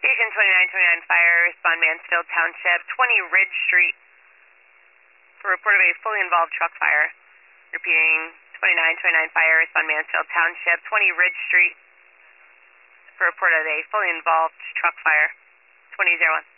Station 2929 Fire, respond Mansfield Township, 20 Ridge Street, for report of a fully involved truck fire. Repeating, 2929 Fire, respond Mansfield Township, 20 Ridge Street, for report of a fully involved truck fire. 2001.